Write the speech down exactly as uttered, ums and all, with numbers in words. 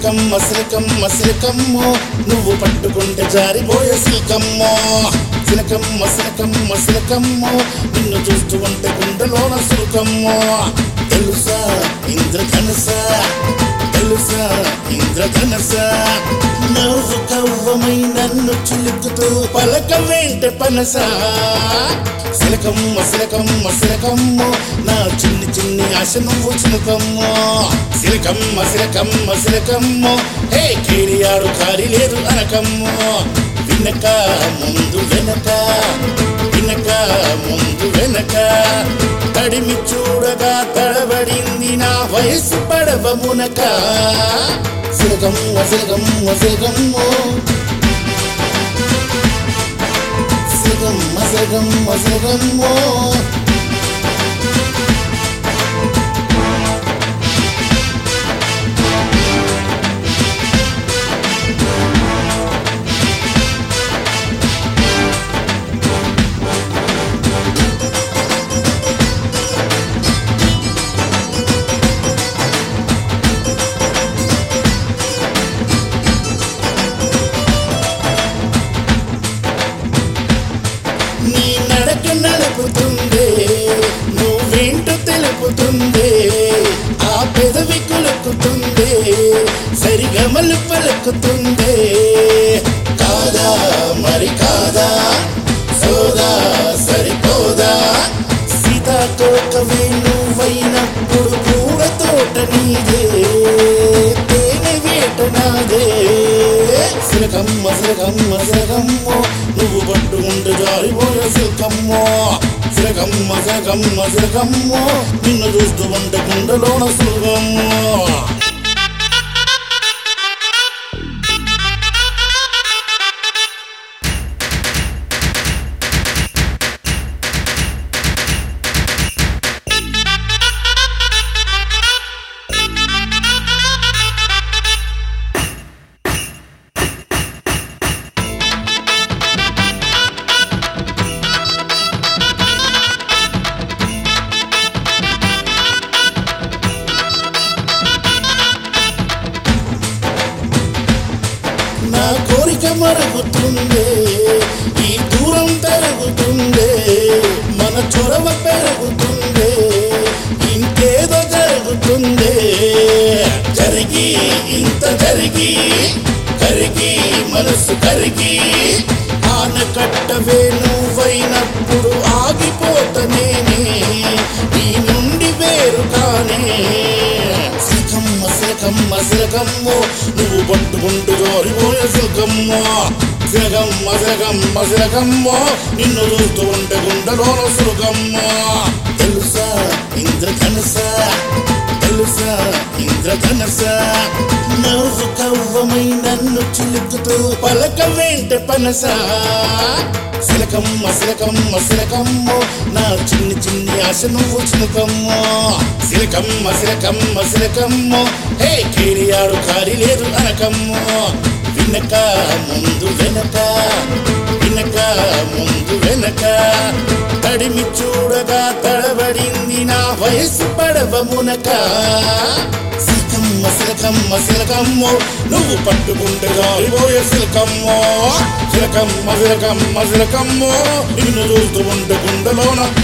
సిలకమ్మ సిలకమ్మ సిలకమ్మో నువ్వు పట్టుకుంటే జారిపోయే సిలకమ్మో సిలకమ్మ సిలకమ్మ సిలకమ్మో నిన్ను చూస్తూ ఉంటే గుండెలోన సులకమ్మో తెలుసా ఇంద్రధనుస తెలుసా ఇంద్రధనుస నవ్వు కవ్వమై నన్ను చిలుకుతూ పలక వెంట పనస సిలకమ్మ సిలకమ్మ సిలకమ్మో నా చిన్ని చిన్ని ఆశ నువ్వు చిలుకమ్మో సిలకమ్మ సిలకమ్మ సిలకమ్మో హే కేరియాడు కారి లేదు అనకమ్మో వినక ముందు వెనక వినక ముందు వెనక తడిమి చూడగా తడబడింది నా వయసు పడవ మునక సిలకమ్మ సిలకమ్మ సిలకమ్మో సిలకమ్మ సిలకమ్మ సిలకమ్మో నడుపుతుందే నువ్వేంటో తెలుపుతుందే ఆ పెదవి కులుకుతుందే సరిగమలు పలుకుతుందే కాదా మరి కాదా సోదా సరిపోదా సీతాకోకవే నువ్వైనప్పుడు పూల తోట నీదే తేనె వేట నాదే సిలకమ్మ సిలకమ్మ సిలకమ్మో నువ్వు పట్టుకుంటే జారిపోయే సిలకమ్మో సిలకమ్మ సిలకమ్మ సిలకమ్మో నిన్ను చూస్తూ ఉంటే గుండెలోన సులకమ్మో నా కోరిక మరుగుతుందే ఈ దూరం పెరుగుతుందే మన చొరవ పెరుగుతుందే ఇంకేదో జరుగుతుందే జరిగి ఇంత జరిగి కరిగి మనసు కరిగి ఆనకట్టవే నువ్వైనప్పుడు ఆగిపోత నేనే నీ నుండి వేరు కానే సిలకమ్మ సిలకమ్మ సిలకమ్మో నువ్వు పట్టుకుంటూ జారిపోయే సిలకమ్మో సిలకమ్మ సిలకమ్మ సిలకమ్మో నిన్ను చూస్తూ ఉంటే గుండెలోన సులకమ్మో తెలుసా ఇంద్రధనుస తెలుసా ఇంద్రధనుస నవ్వు కవ్వమై నన్ను చిలుకుతూ పలక వెంట పనస సిలకమ్మ సిలకమ్మ సిలకమ్మో నా చిన్ని చిన్ని ఆశ నువ్వు చిలుకమ్మో సిలకమ్మ సిలకమ్మ సిలకమ్మో హే కేరియాడు కారి లేదు అనకమ్మో వినక ముందు వెనక వినక ముందు వెనక తడిమి చూడగా తడబడింది నా వయసు పడవ మునక సిలకమ్మ సిలకమ్మ సిలకమ్మో నువ్వు పట్టుకుంటే జారిపోయే సిలకమ్మో సిలకమ్మ సిలకమ్మ సిలకమ్మో నిన్ను చూస్తూ ఉంటే గుండెలోన